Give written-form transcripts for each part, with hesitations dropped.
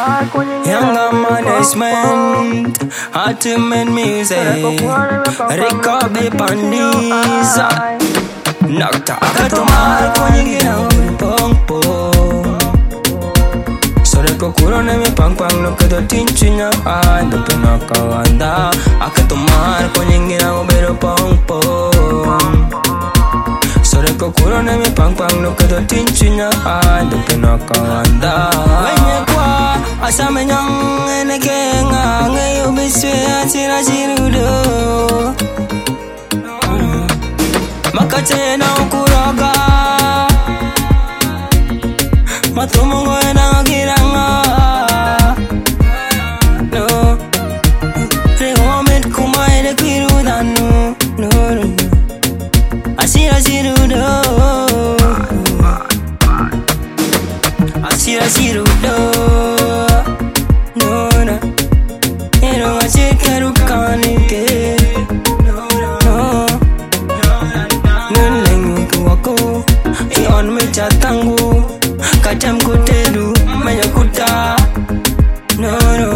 Younger management, ultimate music, Ricoby Pandis, Nocta Akatomar, Konyina, Pong Pong. So the Kokurone, Pang Pang, look at the Tinchina, and the Pinaka, and Akatomar, Konyina, Better Pong Pong. So the Kokurone, Pang Pang, look at the Tinchina, and the Pinaka, and Asame nyang ene kenga ngayo biswe atira jirudo Makate na ukuraga Matumungo na giranga No Rehomet kumaile kirudanu No Asira jirudo Asira jirudo Tangu katam kutelu mayakuta no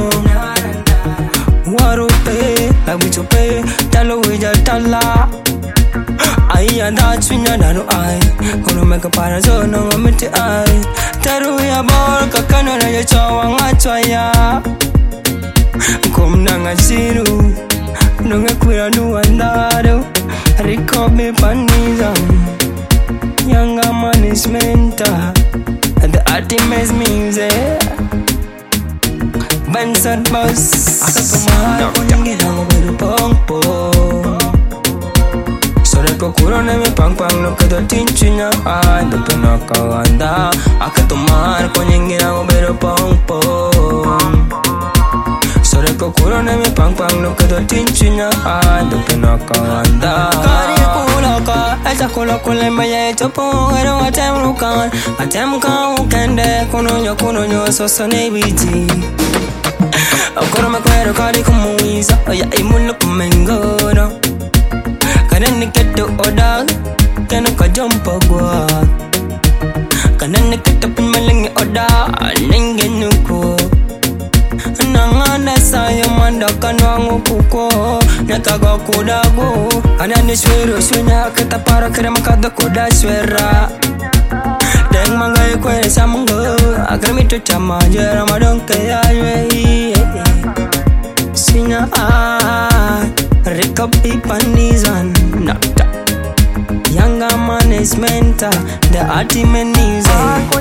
warupe abuchupe talo wija tala ai anda chunya nanu ai kono meka para zona ngamete ai taru ya bor kakana na ya chawanga chaya komnanga siru nunga kwira nuandaro Ricoby Pandis Younger management, the ultimate music. Benson Boss, Akatomar, Konyina, Better Pong Pong. So the Kokurone, Pang Pang, look at the Tinchina, and the Pinaka, and Akatomar, Konyina, Better Pong Pong. So the Kokurone, Pang Pang, look at the Tinchina, and the Pinaka, and Esa kula kule maya chopo ero atem kan ukende kunonyo soso nebiti Okoro makwero kali kumuiza oya imulu kumengono Kanani keto oda keno kajompo gwa Kanani keto pimalengi oda nenge nuko Nangana sayo manda kanwangu kuko Nakago kudago Anani swero sunya kata para krema kada kuda swera Deng mangai kwere samungo Agramito chama jera madonke aywe Sinya Ricoby Pandis Nocta Younger management, the ultimate music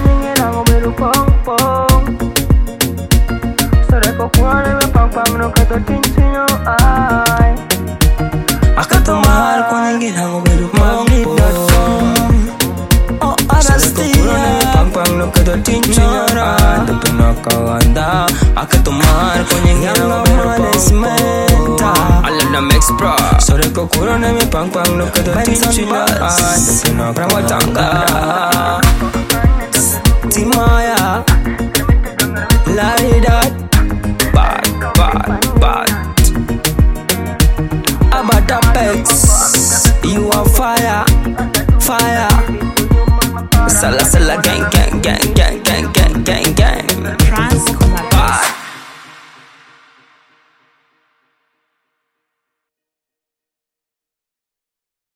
Akatomar Konyina Better Pong Pong Oh Arastia Pang Pang look at the Tinchina and the Pinaka and Akatomar Konyina Better Pong Pong I love the mix bro So the Kokurone Pang Pang look at the Tinchina and the Pinaka